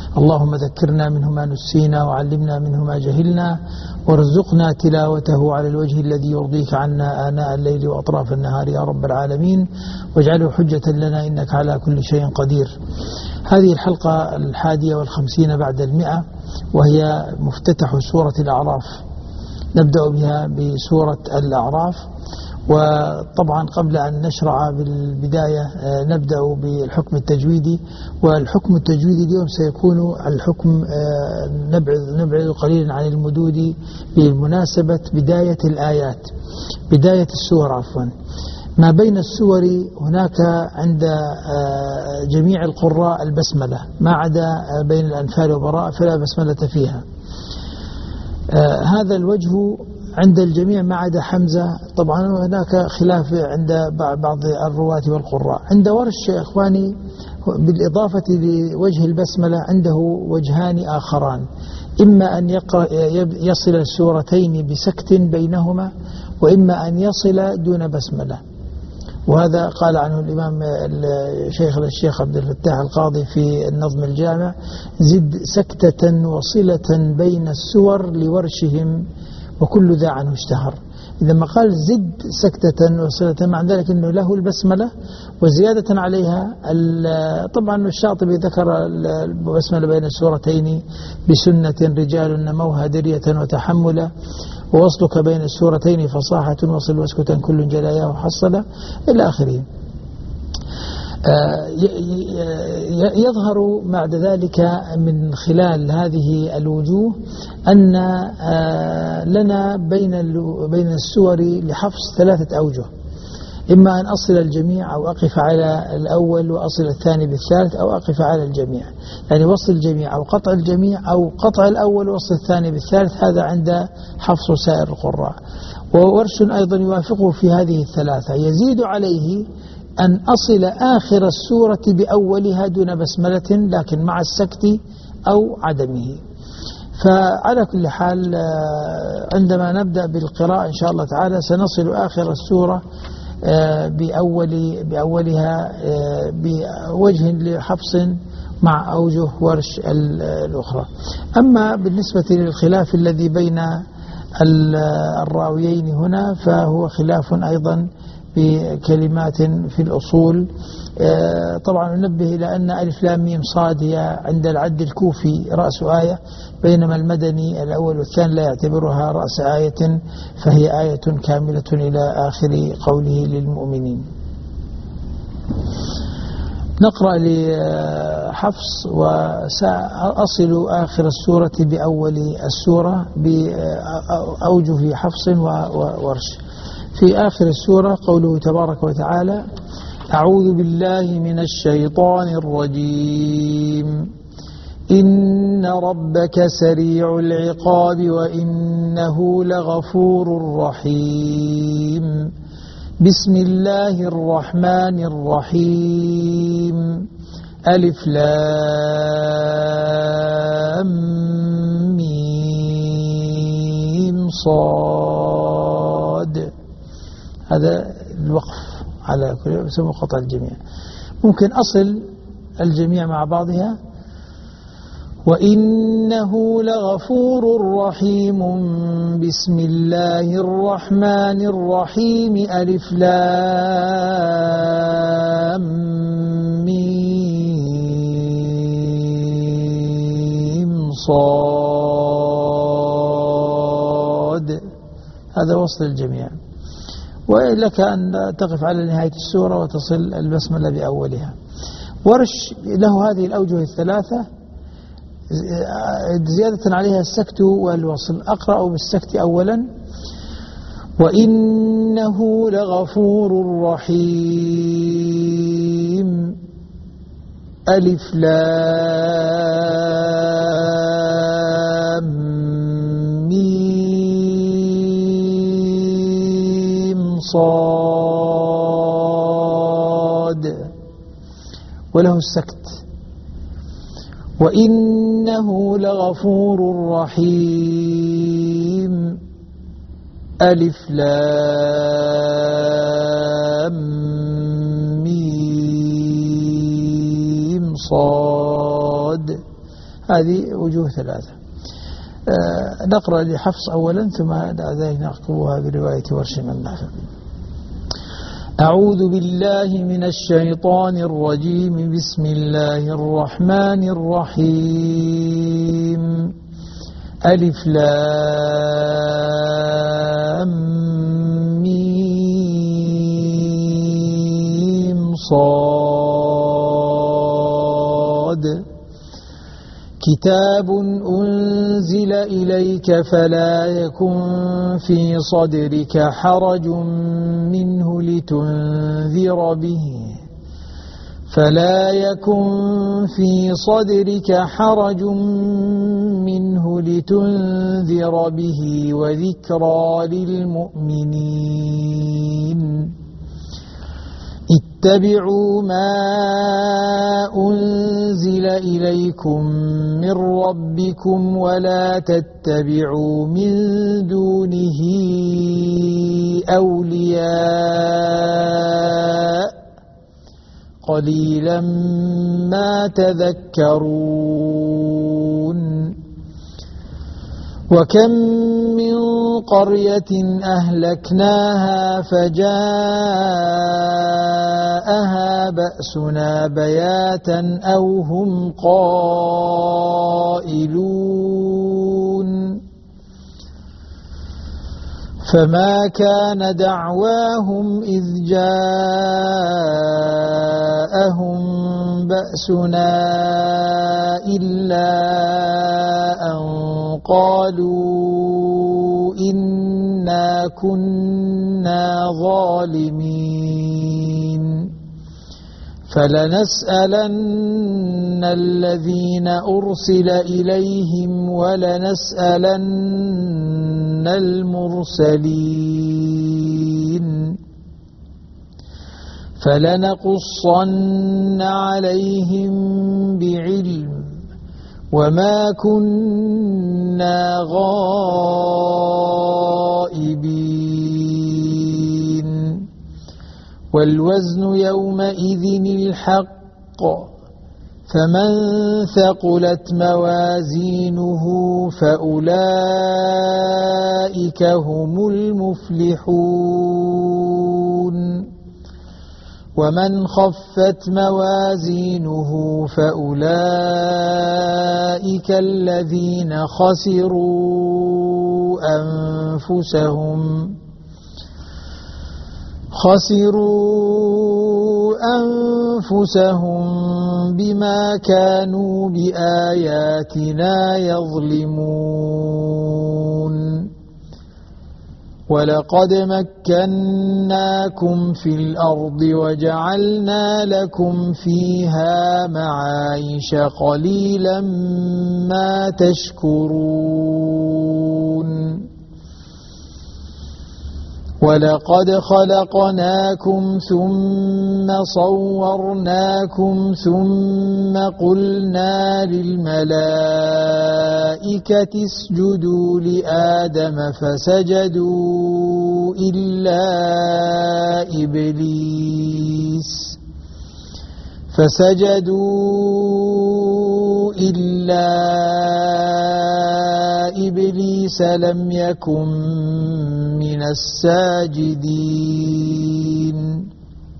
اللهم ذكرنا منه ما نسينا وعلمنا منه ما جهلنا وارزقنا تلاوته على الوجه الذي يرضيك عنا آناء الليل وأطراف النهار يا رب العالمين، واجعله حجة لنا إنك على كل شيء قدير. هذه الحلقة 51 بعد 100، وهي مفتتح سورة الأعراف. نبدأ بها بسورة الأعراف. وطبعا قبل أن نشرع بالبداية نبدأ بالحكم التجويدي. والحكم التجويدي اليوم سيكون الحكم نبعد قليلا عن المدود بمناسبة بداية الآيات، بداية السور عفوا. ما بين السور هناك عند جميع القراء البسملة، ما عدا بين الأنفال وبراء فلا بسملة فيها. هذا الوجه عند الجميع ما عدا حمزة. طبعا هناك خلاف عند بعض الرواة والقراء. عند ورش يا إخواني بالإضافة لوجه البسملة عنده وجهان آخران، إما أن يصل السورتين بسكت بينهما، وإما أن يصل دون بسملة. وهذا قال عنه الإمام الشيخ عبد الفتاح القاضي في النظم الجامع: زد سكتة وصلة بين السور لورشهم وكل ذا عنه اشتهر. إذا ما قال زد سكتة وصلة مع ذلك أنه له البسملة وزيادة عليها. طبعا الشاطبي ذكر البسملة بين السورتين بسنة رجال نموها درية وتحملا، ووصلك بين السورتين فصاحة وصل واسكتا كل جلاياه حصلا إلى آخره. يظهر بعد ذلك من خلال هذه الوجوه أن لنا بين السور لحفص 3 أوجه: إما أن أصل الجميع، أو أقف على الأول وأصل الثاني بالثالث، أو أقف على الجميع. يعني وصل الجميع أو قطع الجميع أو قطع الأول ووصل الثاني بالثالث. هذا عند حفص وسائر القراء. وورش أيضا يوافقه في هذه ال3. يزيد عليه أن أصل آخر السورة بأولها دون بسملة، لكن مع السكت أو عدمه. فعلى كل حال عندما نبدأ بالقراءة إن شاء الله تعالى سنصل آخر السورة بأولها بوجه لحفص مع أوجه ورش الأخرى. أما بالنسبة للخلاف الذي بين الراويين هنا فهو خلاف أيضا بكلمات في الأصول. طبعا ننبه إلى أن ألف لام ميم صاد هي عند العد الكوفي رأس آية، بينما المدني الأول والثاني لا يعتبرها رأس آية، فهي آية كاملة إلى آخر قوله للمؤمنين. نقرأ لحفص: وسأصل آخر السورة بأول السورة بأوجه حفص وورش. في آخر السورة قوله تبارك وتعالى: أعوذ بالله من الشيطان الرجيم. إن ربك سريع العقاب وإنه لغفور رحيم. بسم الله الرحمن الرحيم. ألف لام ميم صاد. هذا الوقف على كل يسمى قطع الجميع. ممكن أصل الجميع مع بعضها: وإنه لغفور رحيم. بسم الله الرحمن الرحيم. ألف لام ميم صاد. هذا وصل الجميع. ولك أن تقف على نهاية السورة وتصل البسملة بأولها. ورش له هذه الأوجه ال3 زيادة عليها السكت والوصل. أقرأ بالسكت أولا: وإنه لغفور رحيم. ألف لام ميم صاد. وله السكت: وإنه لغفور رحيم. ألف لام ميم صاد. هذه وجوه ثلاثة. نقرأ لحفص أولا ثم ذلك نعقبها برواية ورش من نافع. أعوذ بالله من الشيطان الرجيم. بسم الله الرحمن الرحيم. ألف لام ميم صاد. كتاب أنزل إليك فلا يكن في صدرك حرج منه لتنذر به وذكرى للمؤمنين. اتبعوا ما أنزل إليكم من ربكم ولا تتبعوا من دونه أولياء قليلا ما تذكرون. وكم من قرية أهلكناها فجاءها بأسنا بياتا أو هم قائلون. فما كان دعواهم إذ جاءهم بأسنا إلا أن قالوا إنا كنا ظالمين. فلنسألن الذين أرسل إليهم ولنسألن المرسلين. فلنقصن عليهم بعلم وما كنا غائبين. والوزن يومئذ الحق فمن ثقلت موازينه فأولئك هم المفلحون. ومن خفت موازينه فأولئك الذين خسروا أنفسهم بما كانوا بآياتنا يظلمون. ولقد مكناكم في الأرض وجعلنا لكم فيها معايش قليلا ما تشكرون. ولقد خلقناكم ثم صورناكم ثم قلنا للملائكة اسجدوا لآدم فسجدوا إلا إبليس لم يكن من الساجدين.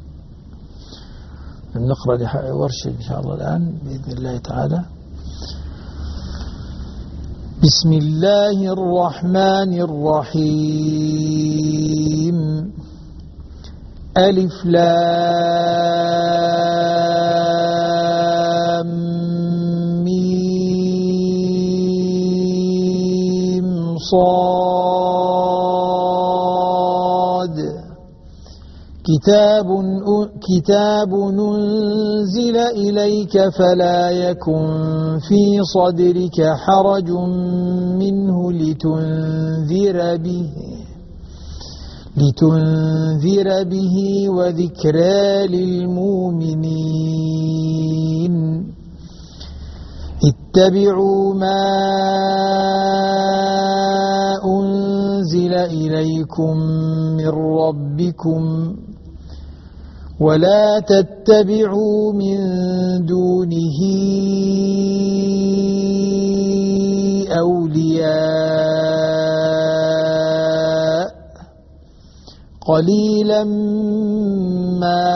نقرأ ورش إن شاء الله الآن بإذن الله تعالى. بسم الله الرحمن الرحيم. ألف لام ميم صاد. كتاب أنزل إليك فلا يكن في صدرك حرج منه لتنذر به وذكرى للمؤمنين. اتبعوا ما أنزل إليكم من ربكم ولا تتبعوا من دونه قليلا ما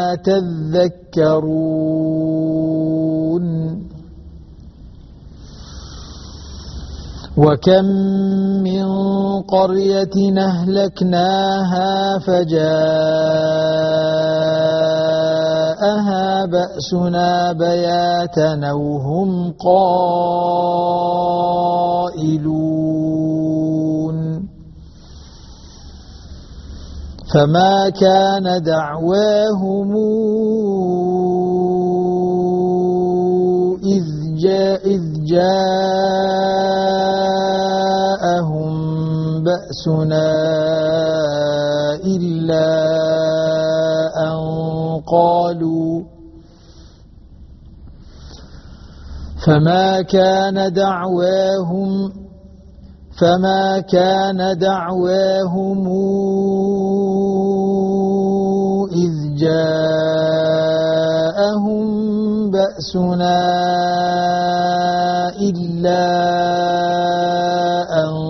تذكرون وكم من قرية أهلكناها فجاءها بأسنا بياتا أو هم قائلون فما كان دعواهم إذ جاءهم بأسنا إلا أن قالوا فما كان دعواهم إذ جاءهم بأسنا إلا أن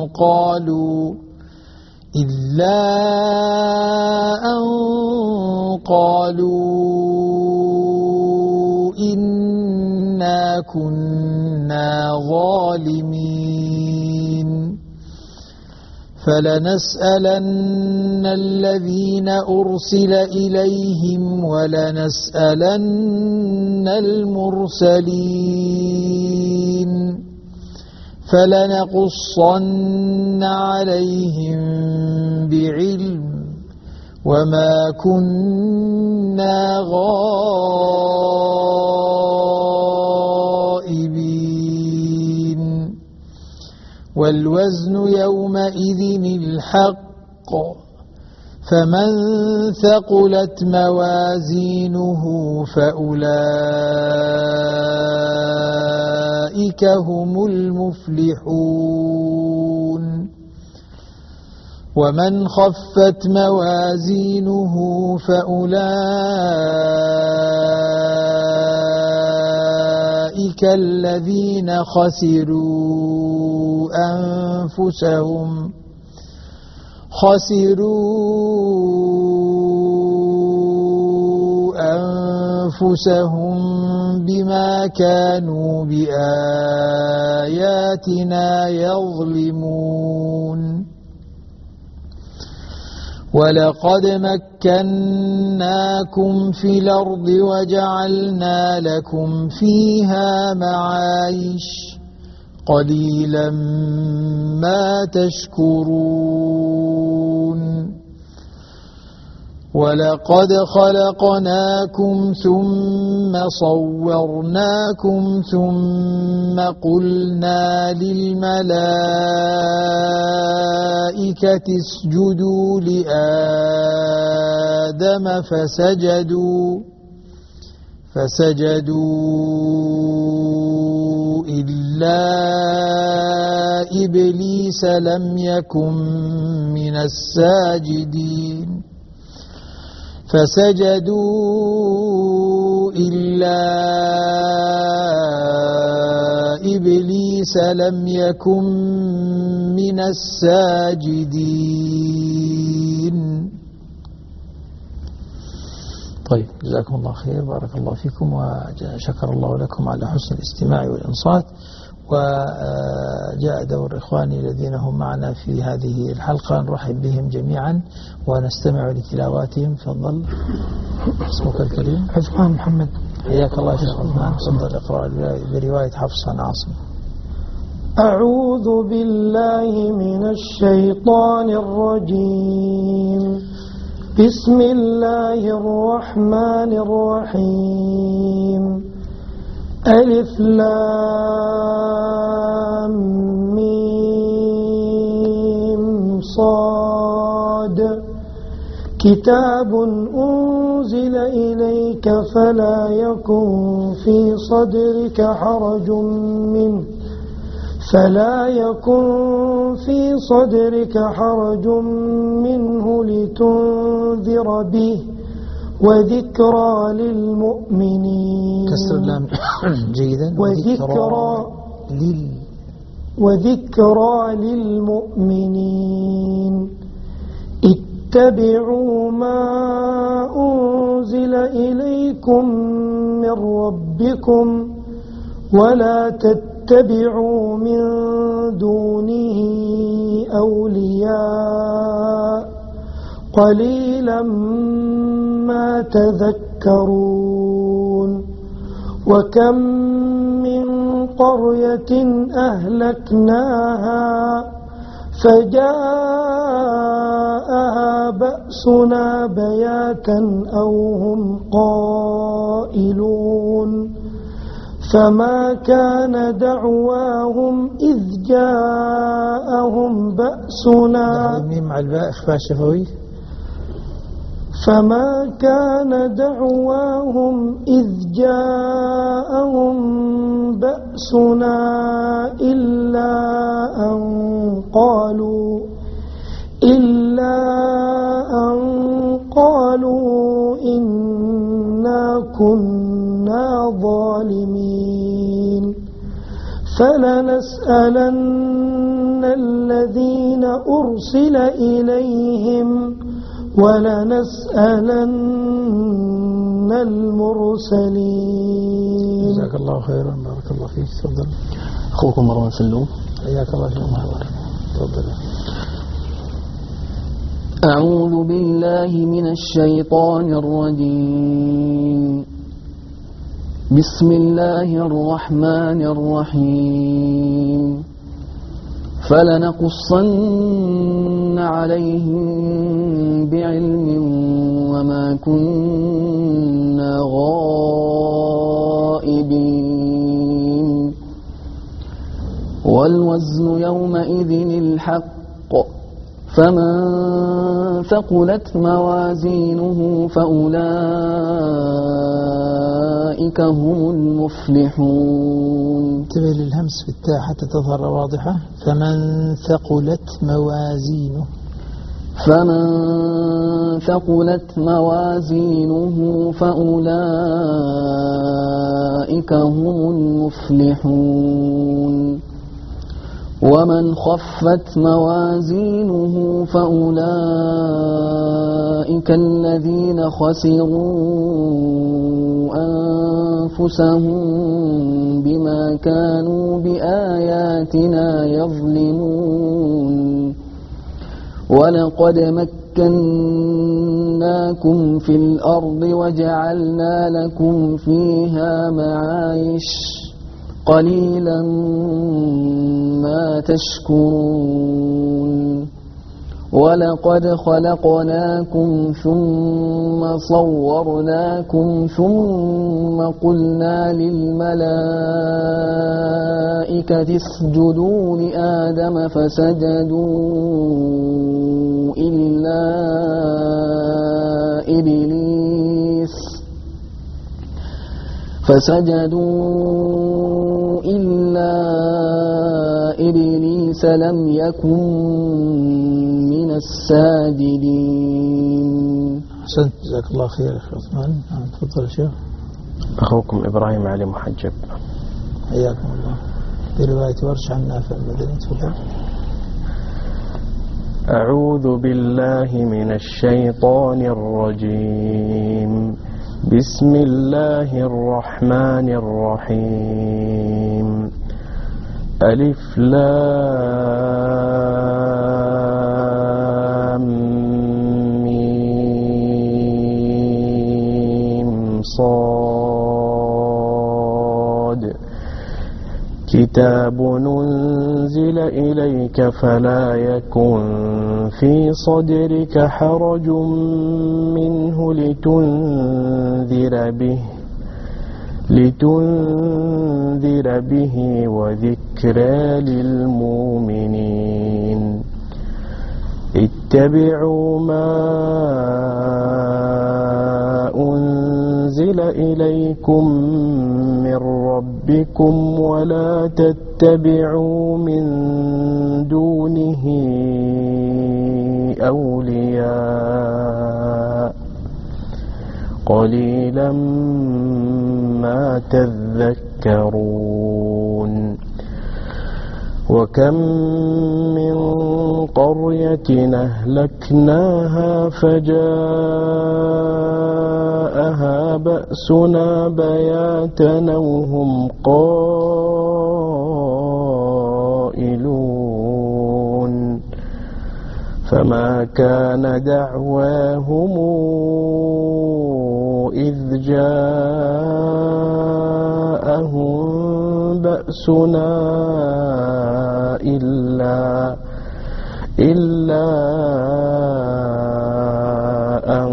قالوا إنا كنا ظالمين فلنسألن الذين أرسل إليهم ولنسألن المرسلين فلنقصن عليهم بعلم وما كنا غائبين والوزن يومئذ الحق فمن ثقلت موازينه فأولئك هم المفلحون ومن خفت موازينه فأولئك الذين خسروا أنفسهم بما كانوا بآياتنا يظلمون ولقد مكناكم في الأرض وجعلنا لكم فيها معايش قليلا ما تشكرون ولقد خلقناكم ثم صورناكم ثم قلنا للملائكة اسجدوا لآدم فسجدوا إلا إبليس لم يكن من الساجدين فسجدوا إلا إبليس لم يكن من الساجدين. طيب جزاكم الله خير، بارك الله فيكم وشكر الله لكم على حسن الاستماع والإنصات. وجاء دور إخواني الذين هم معنا في هذه الحلقة نرحب بهم جميعا ونستمع لتلاواتهم. تفضل. اسمك الكريم؟ عثمان محمد. حياك الله يا شيخ عثمان. تفضل اقرأ برواية حفص عن عاصم. أعوذ بالله من الشيطان الرجيم. بسم الله الرحمن الرحيم. ألف لام ميم صاد. كتاب أنزل إليك فلا يكن في صدرك حرج منه لتنذر به وذكرى للمؤمنين. كسر اللام جيدا. وذكرى للمؤمنين. اتبعوا ما أنزل إليكم من ربكم ولا تتبعوا من دونه أولياء قليلا ما تذكرون وكم من قرية أهلكناها فجاءها بأسنا بياتا أو هم قائلون فما كان دعواهم إذ جاءهم بأسنا مع الباء إخفاء شفوي فما كان دعواهم إذ جاءهم بأسنا إلا أن قالوا إنا كنا ظالمين فلنسألن الذين أرسل إليهم ولنسألن المرسلين. جزاك الله خيرا بارك الله فيك. تفضل. أخوكم مروان سلوم. حياك الله شيخ محمد. تفضل. أعوذ بالله من الشيطان الرجيم. بسم الله الرحمن الرحيم. فلنقصن عليهم بعلم وما كنا غائبين والوزن يومئذ الحق فمن ثقلت موازينه فأولئك هم المفلحون. انتبه للهمس في التاء حتى تظهر واضحة. فمن ثقلت موازينه فأولئك هم المفلحون ومن خفت موازينه فأولئك الذين خسروا أنفسهم بما كانوا بآياتنا يظلمون. ولقد مكناكم في الأرض وجعلنا لكم فيها معايش قليلا ما تشكرون. ولقد خلقناكم ثم صورناكم ثم قلنا للملائكة اسجدوا لآدم فسجدوا إلا إبليس لم يكن من الساجدين. أحسنت جزاك الله خير يا عثمان. تفضل يا شيخ. أخوكم إبراهيم علي محجب. حياكم الله. برواية ورش عن نافع المدني. تفضل. أعوذ بالله من الشيطان الرجيم. بسم الله الرحمن الرحيم. ألف لام ميم صاد. كتاب أنزل إليك فلا يكن في صدرك حرج منه لتنذر به وذكرى للمؤمنين. اتبعوا ما أنزل إليكم من ربكم ولا تتبعوا من دونه أولياء قليلا ما تذكرون. وكم من قرية أهلكناها فجاءها بأسنا بياتا وهم قائلون فما كان دعواهم إذ جاءهم بأسنا إلا أن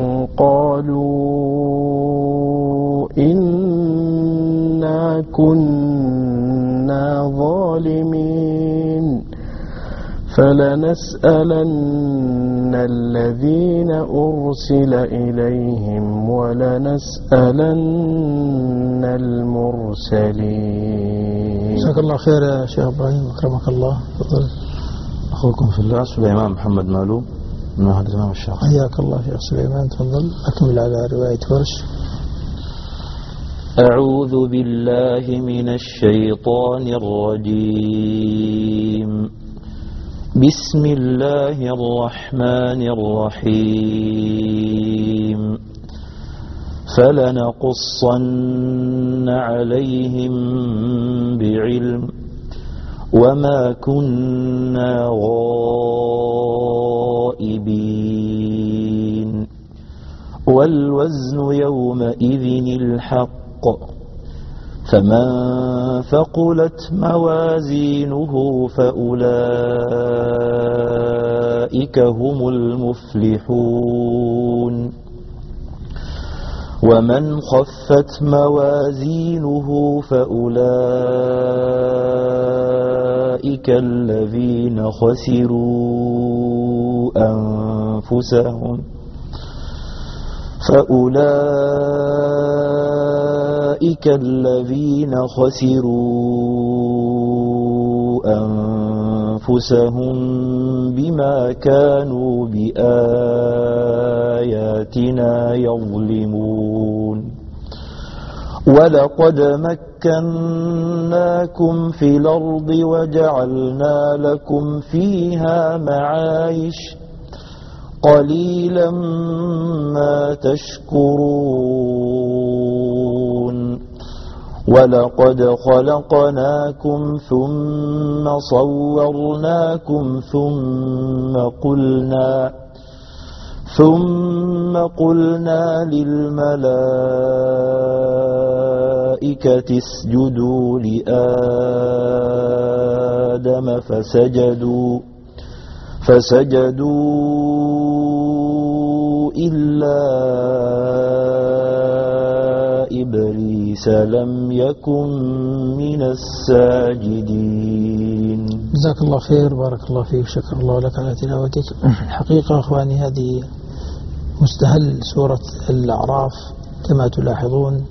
قالوا إنا كنا ظالمين فلنسألن الذين أرسل إليهم ولنسألن المرسلين. جزاك الله خير يا شيخ إبراهيم أكرمك الله. تفضل. أخوكم في الله سليمان محمد مالو من معهد الإمام الشافعي. حياك الله شيخ سليمان. تفضل أكمل على رواية ورش. أعوذ بالله من الشيطان الرجيم. بسم الله الرحمن الرحيم. فلنقصن عليهم بعلم وما كنا غائبين والوزن يومئذ الحق فمن ثقلت موازينه فأولئك هم المفلحون ومن خفت موازينه فأولئك الذين خسروا أنفسهم بما كانوا بآياتنا يظلمون ولقد مكناكم في الأرض وجعلنا لكم فيها معايش قليلا ما تشكرون ولقد خلقناكم ثم صورناكم ثم قلنا للملائكة اسجدوا لآدم فسجدوا إلا إبليس لم يكن من الساجدين. جزاك الله خير. بارك الله فيك. شكر الله لك على تلاوتك. الحقيقة أخواني هذه مستهل سورة الأعراف كما تلاحظون.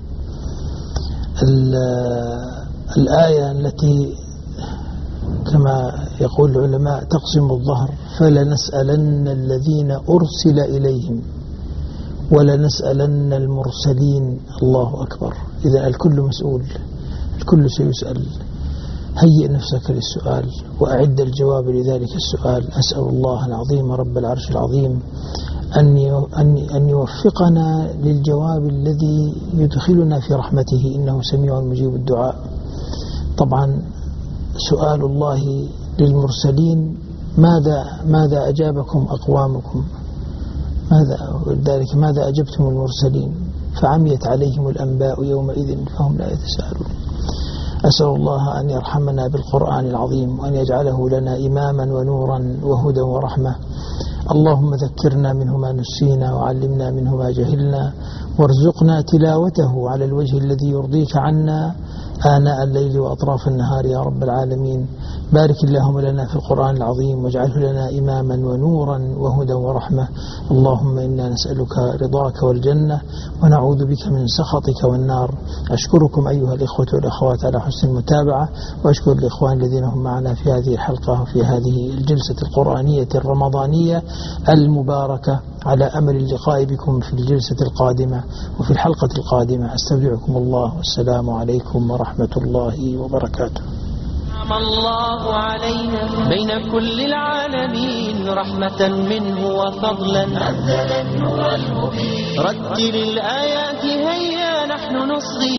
الآية التي كما يقول العلماء تقسم الظهر فلنسألن الذين أرسل إليهم ولنسألن المرسلين. الله أكبر. إذا الكل مسؤول، الكل سيسأل. هيئ نفسك للسؤال وأعد الجواب لذلك السؤال. أسأل الله العظيم رب العرش العظيم أن يوفقنا للجواب الذي يدخلنا في رحمته إنه سميع مجيب الدعاء. طبعا سؤال الله للمرسلين ماذا أجابكم أقوامكم؟ ماذا أجبتم المرسلين؟ فعميت عليهم الأنباء يومئذ فهم لا يتساءلون. أسأل الله أن يرحمنا بالقرآن العظيم وأن يجعله لنا إماما ونورا وهدى ورحمة. اللهم ذكرنا منه ما نسينا وعلمنا منه ما جهلنا وارزقنا تلاوته على الوجه الذي يرضيك عنا آناء الليل وأطراف النهار يا رب العالمين. بارك اللهم لنا في القرآن العظيم واجعله لنا إماما ونورا وهدى ورحمة. اللهم إنا نسألك رضاك والجنة ونعوذ بك من سخطك والنار. أشكركم أيها الإخوة والأخوات على حسن المتابعة، وأشكر الإخوان الذين هم معنا في هذه الحلقة وفي هذه الجلسة القرآنية الرمضانية المباركة، على أمل اللقاء بكم في الجلسة القادمة وفي الحلقة القادمة. أستودعكم الله والسلام عليكم ورحمة الله وبركاته. أنعم الله علينا بين كل العالمين رحمة منه وفضلا نزل النور المبين رتل الآيات هيا نحن نصغي